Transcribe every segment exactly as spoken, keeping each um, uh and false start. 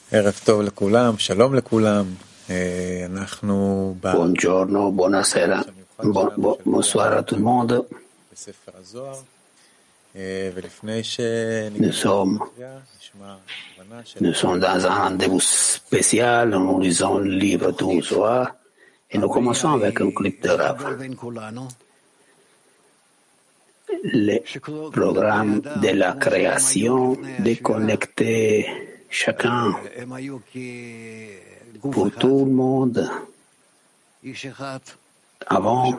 Buongiorno, buonasera, bon, bon, bonsoir à tout le monde. Nous sommes, nous sommes dans un rendez-vous spécial, nous lisons le livre du Zohar et nous commençons avec un clip de Rav. Le programme de la création déconnecté chacun pour tout le monde. Avant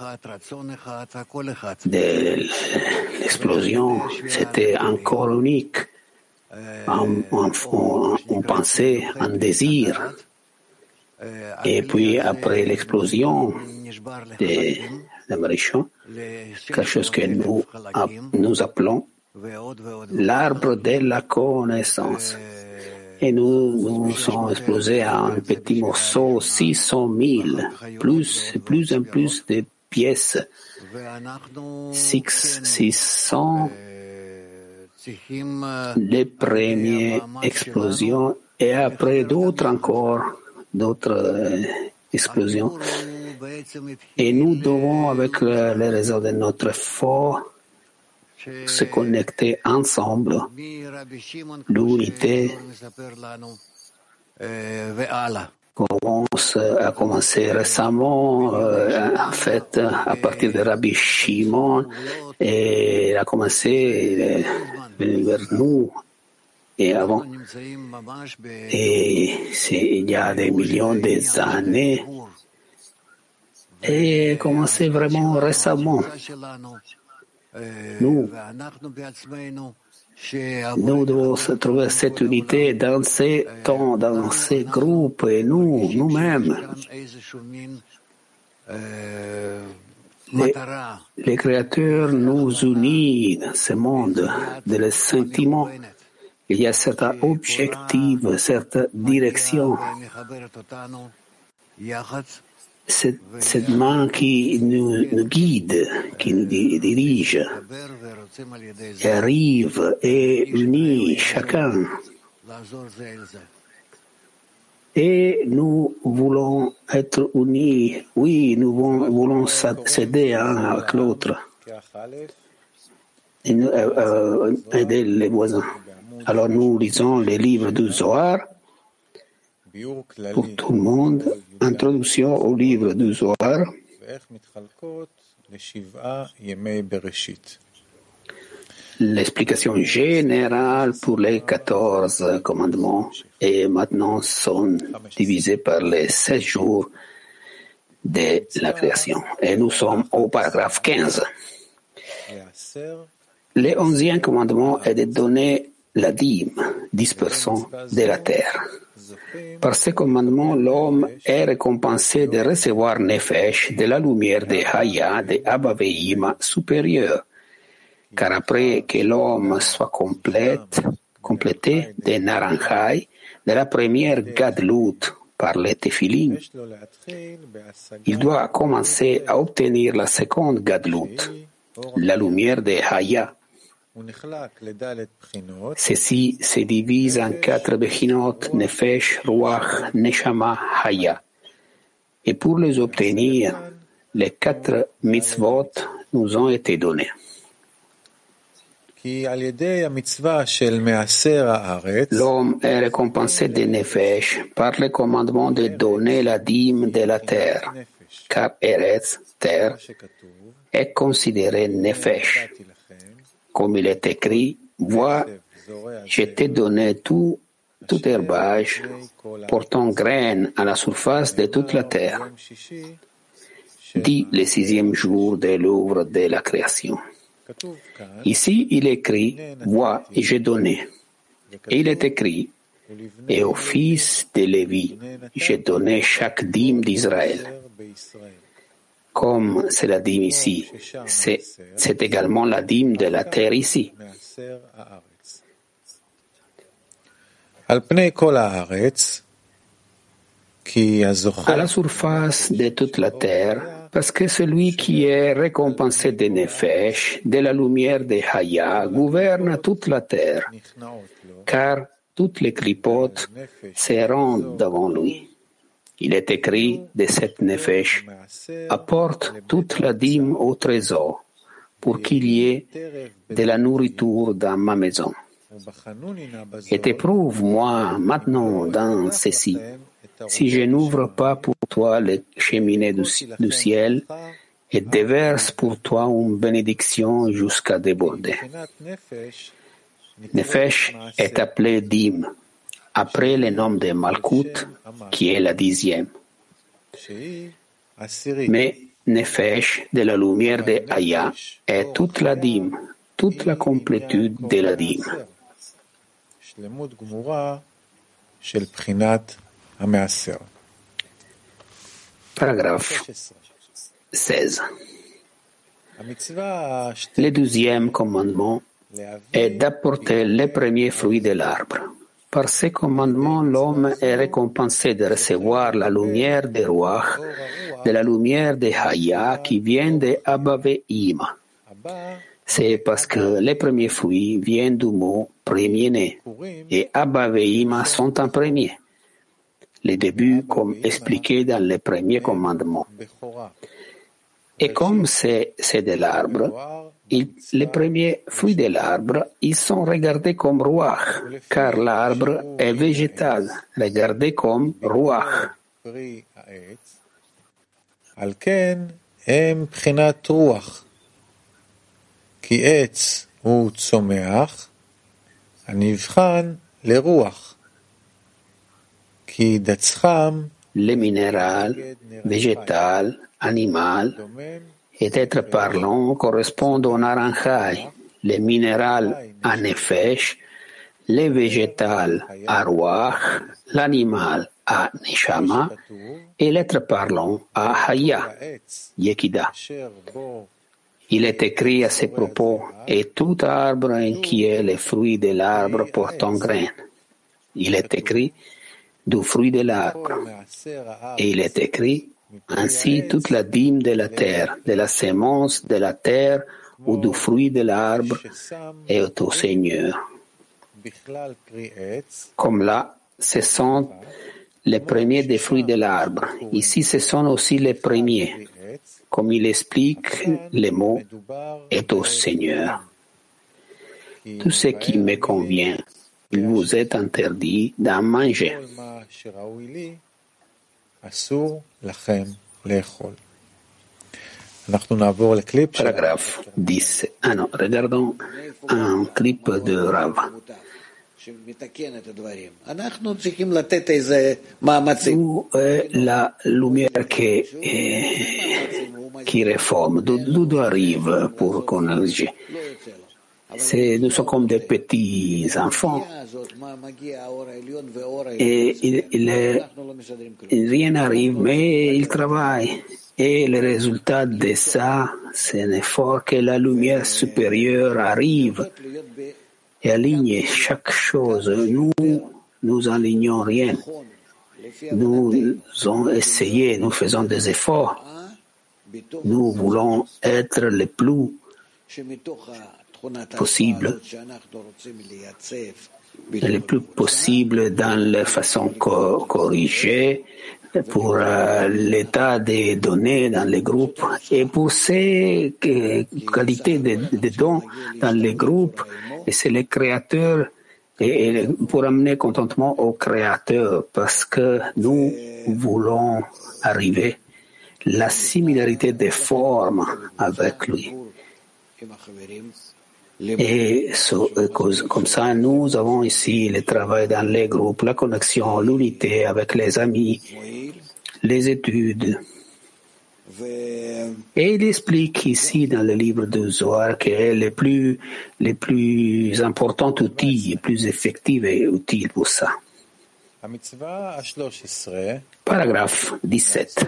de l'explosion, c'était un corps unique, un, un, un pensée, un désir. Et puis après l'explosion de l'Américain, quelque chose que nous, nous appelons l'arbre de la connaissance. Et nous, nous sommes explosés à un petit morceau, six cent mille, plus, plus en plus de pièces, six, six cents, les premières explosions, et après d'autres encore, d'autres euh, explosions. Et nous devons, avec le, le réseau de notre effort, se connecter ensemble, l'unité commence, a commencé récemment, euh, en fait, à partir de Rabbi Shimon, et a commencé euh, vers nous, et avant. Et il y a des millions d'années, et a commencé vraiment récemment. Nous, nous devons trouver cette unité dans ces temps, dans ces groupes, et nous, nous-mêmes. Les, les créateurs nous unissent dans ce monde de les sentiments. Il y a certains objectifs, certaines directions. Cette, cette main qui nous, nous guide, qui nous dirige, et arrive et unit chacun. Et nous voulons être unis, oui, nous voulons s'aider un avec l'autre, et nous, euh, euh, aider les voisins. Alors nous lisons les livres du Zohar. Pour tout le monde, introduction au livre du Zohar. L'explication générale pour les quatorze commandements et maintenant sont divisés par les seize jours de la création. Et nous sommes au paragraphe quinze. Le onzième commandement est de donner la dîme, dix pour cent de la terre. Par ce commandement, l'homme est récompensé de recevoir Nefesh de la lumière de Haya, de Abba Ve'ima supérieure. Car après que l'homme soit complète, complété de Naranjai, de la première Gadlut par les Tefilin, il doit commencer à obtenir la seconde Gadlut, la lumière de Haya. Ceci se divise en quatre Bechinot, Nefesh, Ruach, Neshama, Haya. Et pour les obtenir, les quatre mitzvot nous ont été donnés. L'homme est récompensé de Nefesh par le commandement de donner la dîme de la terre, car Eretz, terre, est considéré Nefesh. Comme il est écrit, vois, je t'ai donné tout, tout herbage portant graines à la surface de toute la terre. Dit le sixième jour de l'œuvre de la création. Ici, il est écrit, vois, et j'ai donné. Et il est écrit, et au fils de Lévi, j'ai donné chaque dîme d'Israël. Comme c'est la dîme ici, c'est, c'est également la dîme de la terre ici. À la surface de toute la terre, parce que celui qui est récompensé de Nefesh, de la lumière de Haya, gouverne toute la terre, car toutes les clipotes se rendent devant lui. Il est écrit de cette nefesh, apporte toute la dîme au trésor, pour qu'il y ait de la nourriture dans ma maison. Et éprouve-moi maintenant dans ceci, si je n'ouvre pas pour toi les cheminées du, du ciel et déverse pour toi une bénédiction jusqu'à déborder. Nefesh est appelé dîme, après le nom de Malkout, qui est la dixième. Mais Nefesh, de la lumière de Haya, est toute la dîme, toute la complétude de la dîme. Paragraphe seize. Le douzième commandement est d'apporter les premiers fruits de l'arbre. Par ce commandement, l'homme est récompensé de recevoir la lumière de Ruach, de la lumière de Haya qui vient de Abba Ve'ima. C'est parce que les premiers fruits viennent du mot premier-né et Abba Ve'ima sont en premier. Les débuts, comme expliqué dans le premier commandement. Et comme c'est, c'est de l'arbre, il, les premiers fruits de l'arbre, ils sont regardés comme Ruach, car l'arbre est végétal, regardé comme Ruach. כי עץ הוא צומח, הנבחן לרוח. כי דצחם, le minéral, végétal, animal, et être parlant correspondent au naranjai, le minéral à nefesh, le végétal à ruach, l'animal à neshama, et l'être parlant à haya, yekida. Il est écrit à ces propos, et tout arbre en qui est le fruit de l'arbre porte un grain. Il est écrit, du fruit de l'arbre. Et il est écrit, ainsi toute la dîme de la terre, de la sémence de la terre ou du fruit de l'arbre est au Seigneur. Comme là, ce sont les premiers des fruits de l'arbre. Ici, ce sont aussi les premiers. Comme il explique, le mot est au Seigneur. Tout ce qui me convient, il vous est interdit d'en manger. Paragraphe dix. Ah non, regardons un clip de Rav. Où est la lumière qui, eh, qui réforme? D'où arrive pour corriger? C'est, nous sommes comme des petits enfants. Et il, il, il, rien n'arrive, mais il travaille. Et le résultat de ça, c'est un effort que la lumière supérieure arrive et aligne chaque chose. Nous, nous alignons rien. Nous avons essayé, nous faisons des efforts. Nous voulons être le plus possible, le plus possible dans la façon co- corrigée pour euh, l'état des données dans les groupes et pour ces euh, qualités de, de dons dans les groupes. Et c'est le créateur et, et pour amener contentement au créateur parce que nous voulons arriver à la similarité des formes avec lui. Et so, comme ça, nous avons ici le travail dans les groupes, la connexion, l'unité avec les amis, les études. Et il explique ici dans le livre de Zohar que les plus, les plus importants outils, les plus effectifs et utiles pour ça. Paragraphe dix-sept.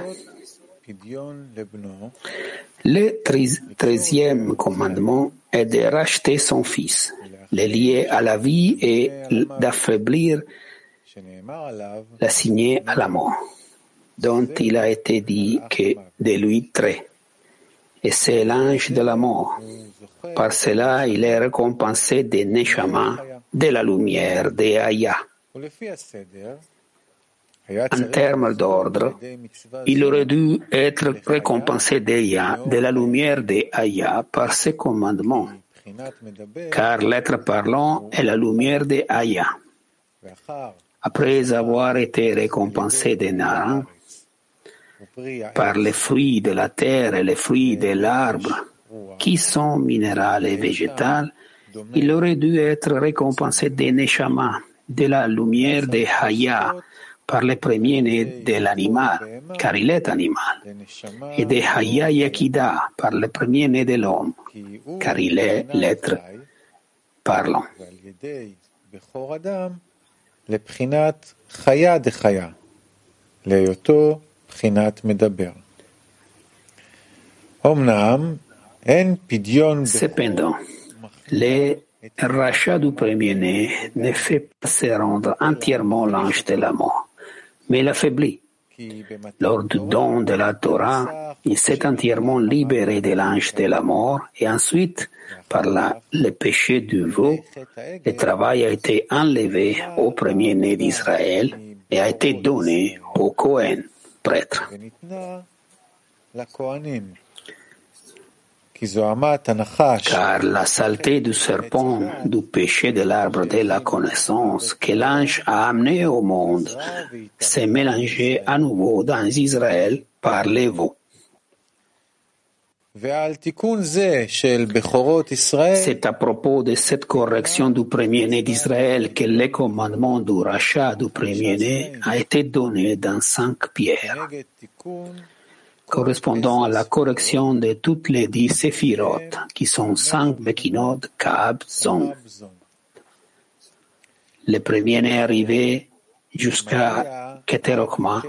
Le treizième commandement est de racheter son fils, le lier à la vie et d'affaiblir, l'assigner à la mort, dont il a été dit que de lui trait. Et c'est l'ange de la mort. Par cela, il est récompensé des Neshama, de la lumière de Haya. En termes d'ordre, il aurait dû être récompensé d'Aya, de la lumière de Aya par ses commandements, car l'être parlant est la lumière de Aya. Après avoir été récompensé de Nara, par les fruits de la terre et les fruits de l'arbre, qui sont minérales et végétales, il aurait dû être récompensé de Neshama, de la lumière de Haya, par le premier-né de l'animal, car il est animal, et de Haya Yakida, par le premier-né de l'homme, car il est l'être parlant. Cependant, le rachat du premier-né ne fait pas se rendre entièrement l'ange de la mort, mais l'affaiblit. Lors du don de la Torah, il s'est entièrement libéré de l'ange de la mort et ensuite, par la, le péché du veau, le travail a été enlevé au premier-né d'Israël et a été donné au Kohen, prêtre. Car la saleté du serpent, du péché de l'arbre de la connaissance que l'ange a amené au monde, s'est mélangée à nouveau dans Israël par les veaux. C'est à propos de cette correction du premier-né d'Israël que le commandement du rachat du premier-né a été donné dans cinq pierres, correspondant à la correction de toutes les dix séphirotes, qui sont cinq Bekinot, Kaab, Zon. Le premier-né arrivé jusqu'à Keter Okma,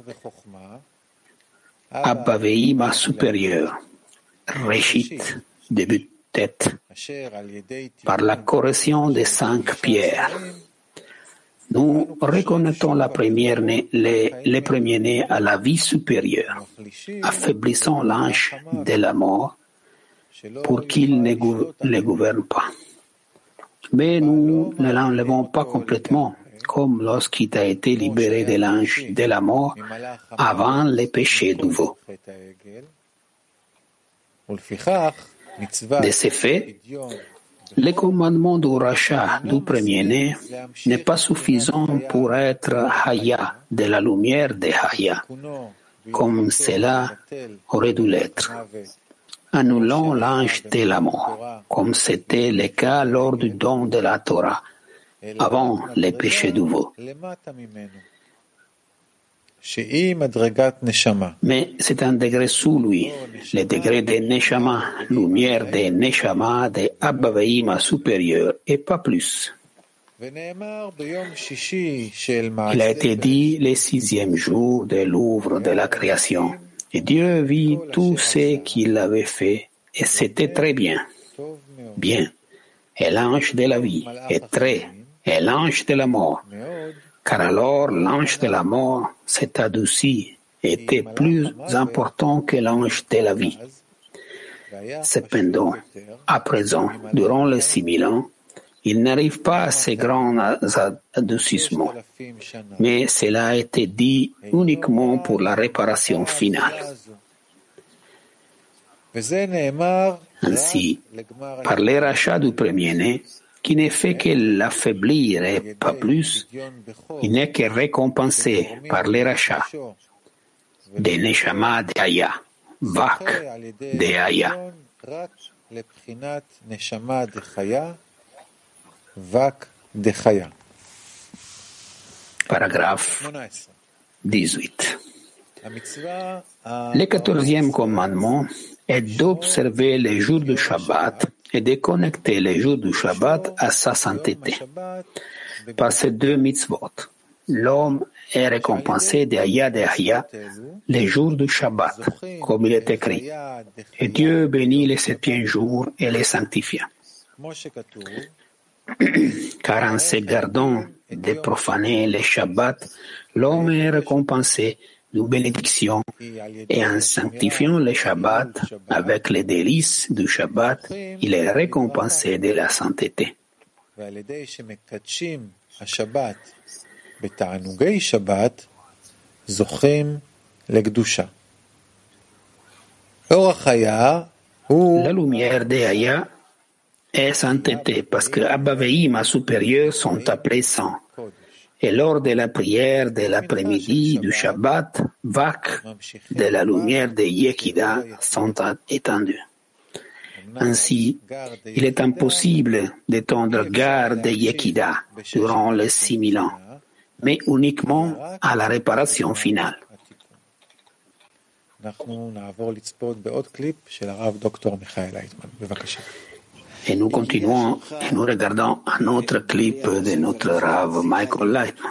Abba Veima supérieur, Réchit, début de tête, par la correction des cinq pierres. Nous reconnaissons la première né, les, les premiers-nés à la vie supérieure, affaiblissant l'ange de la mort pour qu'il ne gou- les gouverne pas. Mais nous ne l'enlevons pas complètement, comme lorsqu'il a été libéré de l'ange de la mort avant les péchés du veau. De ce fait, le commandement du rachat du premier-né n'est pas suffisant pour être Haya, de la lumière de Haya, comme cela aurait dû l'être, annulant l'ange de la mort, comme c'était le cas lors du don de la Torah, avant les péchés du veau. Mais c'est un degré sous lui, le degré de Neshama, lumière de Neshama, de Abba Veima supérieur, et pas plus. Il a été dit le sixième jour de l'ouvre de la création, et Dieu vit tout ce qu'il avait fait, et c'était très bien. Bien. Et l'ange de la vie est très, et l'ange de la mort. Car alors l'ange de la mort s'est adouci et était plus important que l'ange de la vie. Cependant, à présent, durant les six mille ans, il n'arrive pas à ces grands adoucissements, mais cela a été dit uniquement pour la réparation finale. Ainsi, par le rachat du premier-né, qui ne fait que l'affaiblir et pas plus, il n'est que récompensé par le rachat de Neshama de Haya, Vak de Haya. Paragraphe dix-huit. Le quatorzième commandement est d'observer les jours du Shabbat et de connecter les jours du Shabbat à sa sainteté. Par ces deux mitzvot, l'homme est récompensé de Haya de Haya les jours du Shabbat, comme il est écrit. Et Dieu bénit les septième jours et les sanctifia. Car en se gardant de profaner les Shabbat, l'homme est récompensé d'une bénédiction, et en sanctifiant le Shabbat avec les délices du Shabbat, il est récompensé de la sainteté. בתענוגי שבת זוכים לקדושה. אור החיה הוא... La lumière de Haya est sainteté parce que Abba Ve'ima supérieurs sont appelés saints. Et lors de la prière de l'après-midi du Shabbat, vagues de la lumière de Yekida sont étendues. Ainsi, il est impossible d'étendre garde de Yekida durant les six mille ans, mais uniquement à la réparation finale. Et nous continuons et nous regardons un autre clip de notre Rav Michael Leitman.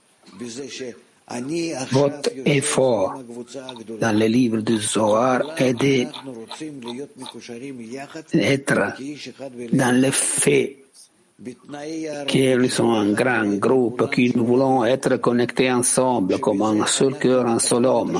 Votre effort dans le livre du Zohar est d'être dans le fait qu'ils sont un grand groupe, que nous voulons être connectés ensemble comme un seul cœur, un seul homme.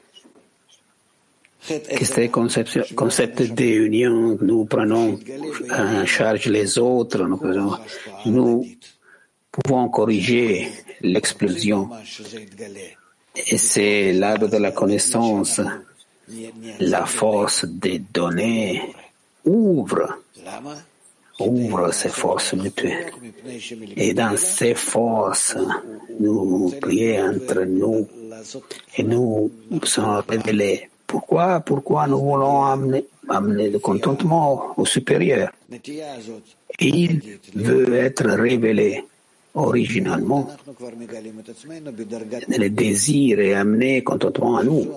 Que ce concept, concept d'union, nous prenons en charge les autres, nous, prenons, nous pouvons corriger l'explosion. Et c'est l'arbre de la connaissance, la force des données ouvre, ouvre ces forces mutuelles. Et dans ces forces, nous prions entre nous et nous sommes révélés. Pourquoi, pourquoi nous voulons amener, amener le contentement au supérieur? Il veut être révélé originalement. Le désir est amené contentement à nous.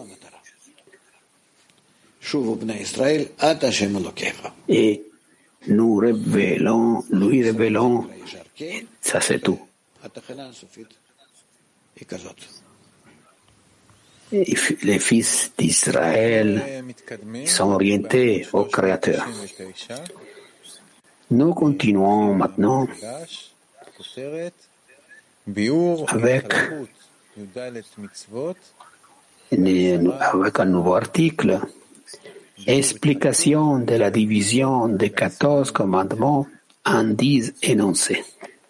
Et nous révélons, lui révélons, et ça c'est tout. Et les fils d'Israël sont orientés au Créateur. Nous continuons maintenant avec, avec un nouveau article, explication de la division des quatorze commandements en dix énoncés.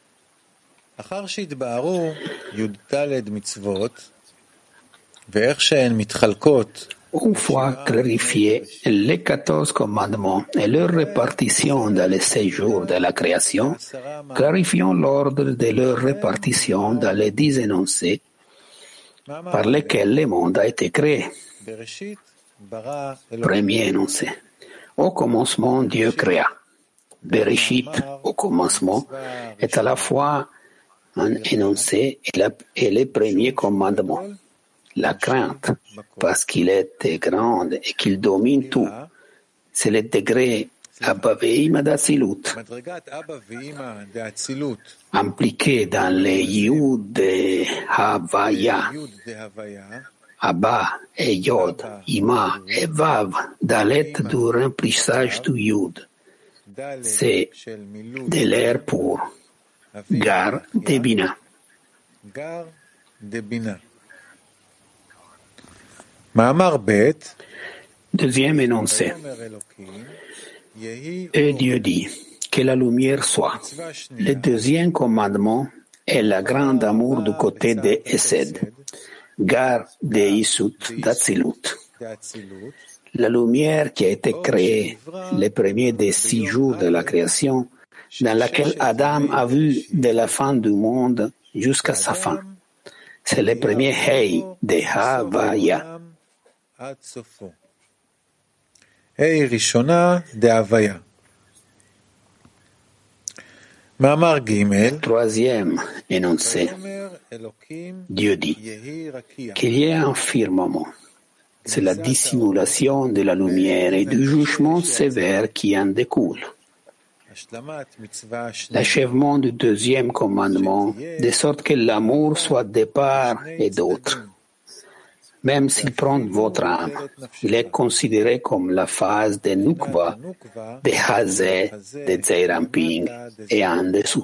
Une fois clarifiés les quatorze commandements et leur répartition dans les sept jours de la création, clarifions l'ordre de leur répartition dans les dix énoncés par lesquels le monde a été créé. Premier énoncé. Au commencement, Dieu créa. Bereshit, au commencement, est à la fois un énoncé et, la, et le premier commandement. La crainte, parce qu'il est grand et qu'il domine tout, c'est le degré Abba Ve'ima d'Atsilut, impliqué dans les Yud de Havaya, Abba et Yod, Ima et Vav, Dalet du remplissage du Yud. C'est de l'air pour Gar de Bina. Deuxième énoncé. Et Dieu dit que la lumière soit. Le deuxième commandement est le grand amour du côté de Esed, Gar de Isut d'Atsilut. La lumière qui a été créée, le premier des six jours de la création, dans laquelle Adam a vu de la fin du monde jusqu'à sa fin. C'est le premier Hei de Havaya. Troisième énoncé. Dieu dit qu'il y ait un firmament. C'est la dissimulation de la lumière et du jugement sévère qui en découle. L'achèvement du deuxième commandement, de sorte que l'amour soit de part et d'autre. Même s'il prend votre âme, il est considéré comme la phase de Nukva, de Hazé, de Zeiramping et en dessous.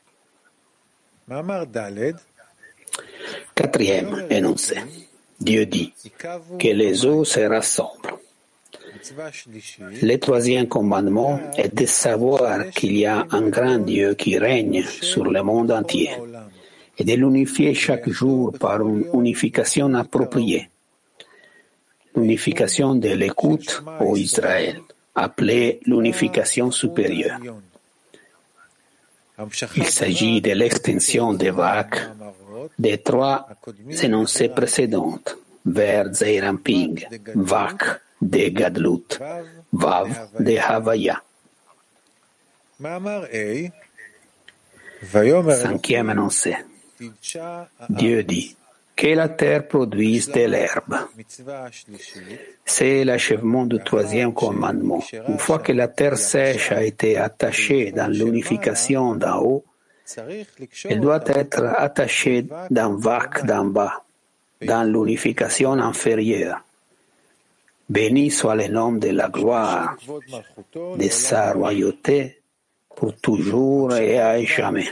Quatrième énoncé. Dieu dit que les eaux se rassemblent. Le troisième commandement est de savoir qu'il y a un grand Dieu qui règne sur le monde entier et de l'unifier chaque jour par une unification appropriée. L'unification de l'écoute au Israël, appelée l'unification supérieure. Il s'agit de l'extension des vagues des trois énoncés précédents vers Zeir Anpin, Vak de Gadlut, Vav de Havaya. Cinquième énoncé. Dieu dit que la terre produise de l'herbe. C'est l'achèvement du troisième commandement. Une fois que la terre sèche a été attachée dans l'unification d'en haut, elle doit être attachée dans Vak d'en bas, dans l'unification inférieure. Béni soit le nom de la gloire de sa royauté pour toujours et à jamais.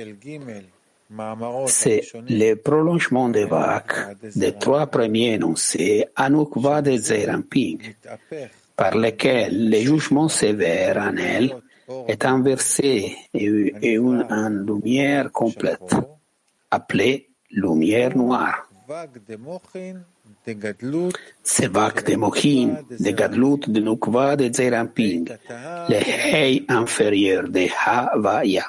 C'est le prolongement des vagues des trois premiers énoncés Anukva de Zeir Anpin, par lesquels le jugement sévère en elle est inversé et une en lumière complète, appelée lumière noire. Ces vagues de Mochin, de Gadlut, de Nukva, de Zeir Anpin, les Hei inférieurs de Havaya.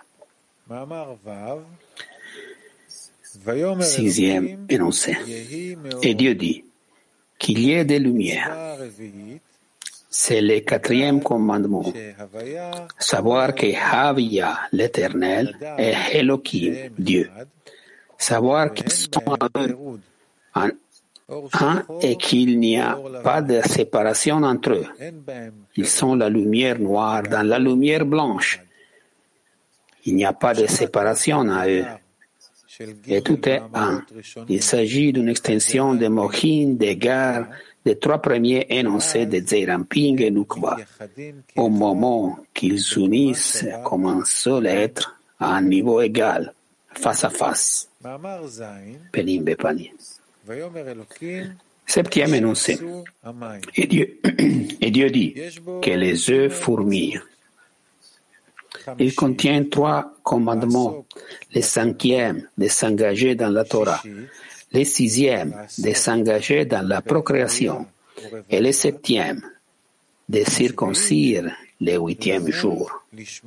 Sixième énoncé. Et Dieu dit qu'il y ait des lumières. C'est le quatrième commandement. Savoir que Havaya, l'Éternel, est Elohim, Dieu. Savoir qu'ils sont un, un et qu'il n'y a pas de séparation entre eux. Ils sont la lumière noire dans la lumière blanche. Il n'y a pas de séparation à eux. Et tout est un. Il s'agit d'une extension de Mochin, des gares, des trois premiers énoncés de Zeir Anpin et Nukva, au moment qu'ils s'unissent comme un seul être à un niveau égal, face à face. Pelim Bepani. Septième énoncé. Et Dieu, et Dieu dit que les œufs fourmillent. Il contient trois commandements. Le cinquième, de s'engager dans la Torah. Le sixième, de s'engager dans la procréation. Et le septième, de circoncire le huitième jour.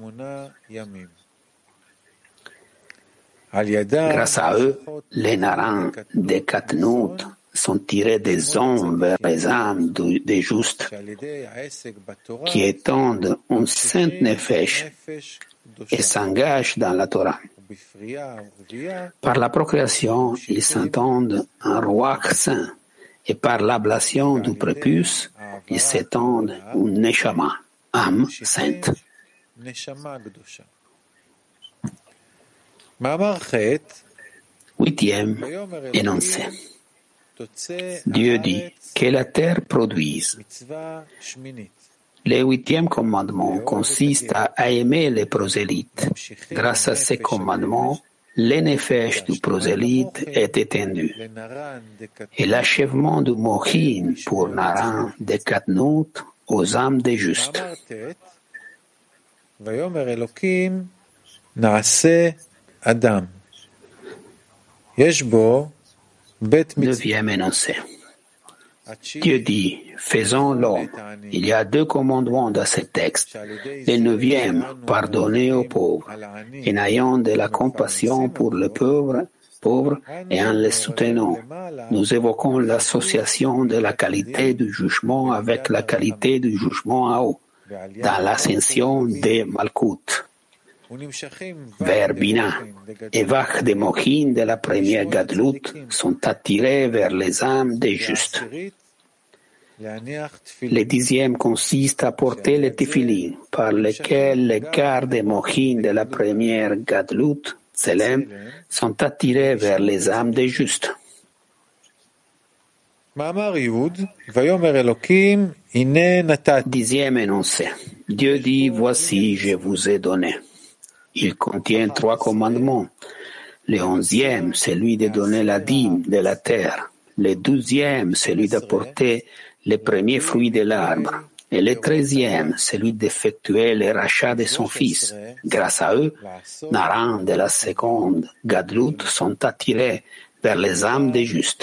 Grâce à eux, les narins des Katnout sont tirés des hommes vers les âmes des justes, qui étendent une sainte nefesh et s'engagent dans la Torah. Par la procréation, ils s'entendent un roi saint, et par l'ablation du prépuce, ils s'étendent une neshama, âme sainte. Huitième énoncé. Dieu dit que la terre produise. Le huitième commandement consiste à aimer les prosélytes. Grâce à ces commandements, le nefesh du prosélyte est étendu. Et l'achèvement du Mochin pour Naran de Katnout aux âmes des justes. Neuvième énoncé. Dieu dit, faisons l'homme. Il y a deux commandements dans ce texte. Le neuvième, pardonnez aux pauvres, en ayant de la compassion pour les pauvres, pauvres et en les soutenant. Nous évoquons l'association de la qualité du jugement avec la qualité du jugement en haut, dans l'ascension des Malkout. Vers Bina et Vach de Mochin de la première Gadlut sont attirés vers les âmes des justes. Le dixième consiste à porter les téphilines, par lesquels les gardes de Mochin de la première Gadlut, Tselem, sont attirés vers les âmes des justes. Dixième énoncé. Dieu dit, voici, je vous ai donné. Il contient trois commandements. Le onzième, celui de donner la dîme de la terre. Le douzième, celui d'apporter les premiers fruits de l'arbre. Et le treizième, celui d'effectuer le rachat de son fils. Grâce à eux, Naran de la seconde Gadlut sont attirés vers les âmes des justes.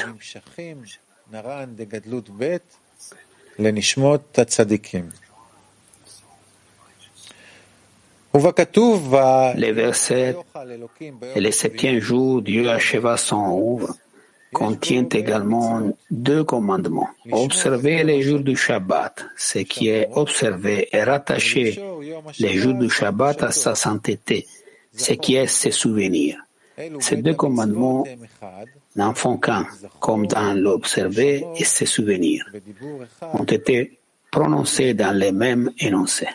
Les versets et le septième jour, Dieu acheva son œuvre, contient également deux commandements. Observer les jours du Shabbat. Ce qui est observé et rattaché les jours du Shabbat à sa sainteté, ce qui est se souvenir. Ces deux commandements n'en font qu'un, comme dans l'observer et se souvenir, ont été prononcés dans les mêmes énoncés.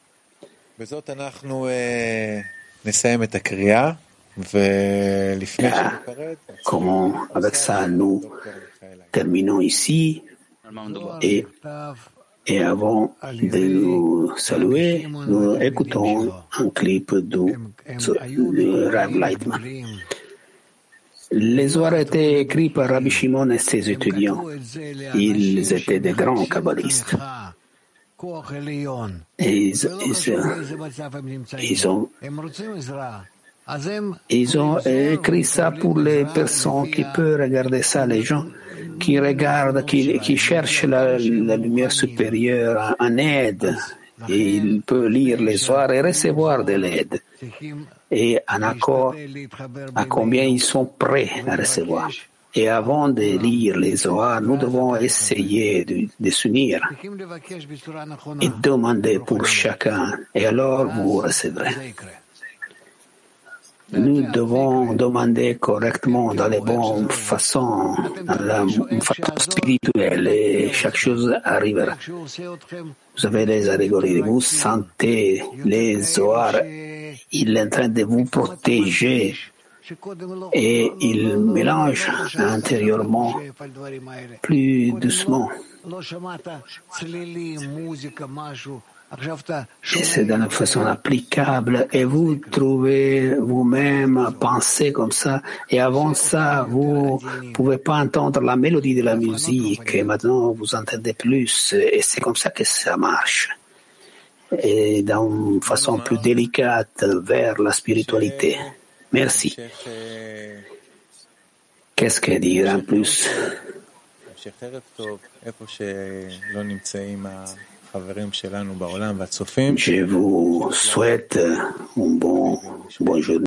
Ah, comment, avec ça, nous terminons ici et, et avant de nous saluer, nous écoutons un clip de, de Rav Lightman. Les Zohar étaient écrits par Rabbi Shimon et ses étudiants. Ils étaient des grands kabbalistes. Et ils, ils, ils ont Ils ont écrit ça pour les personnes qui peuvent regarder ça, les gens qui regardent, qui, qui cherchent la, la lumière supérieure en aide. Et ils peuvent lire les soirs et recevoir de l'aide. Et en accord à combien ils sont prêts à recevoir. Et avant de lire les Zohar, nous devons essayer de, de s'unir et demander pour chacun. Et alors vous recevrez. Nous devons demander correctement, dans les bonnes façons, dans la façon spirituelle, et chaque chose arrivera. Vous avez les allégories, vous sentez les Zohar, il est en train de vous protéger et il mélange intérieurement plus doucement. Et c'est d'une façon applicable et vous trouvez vous-même penser comme ça et avant ça vous ne pouvez pas entendre la mélodie de la musique et maintenant vous entendez plus et c'est comme ça que ça marche et d'une façon plus délicate vers la spiritualité. Merci. Qu'est-ce que dire en plus? Je vous souhaite un bon, bon journée.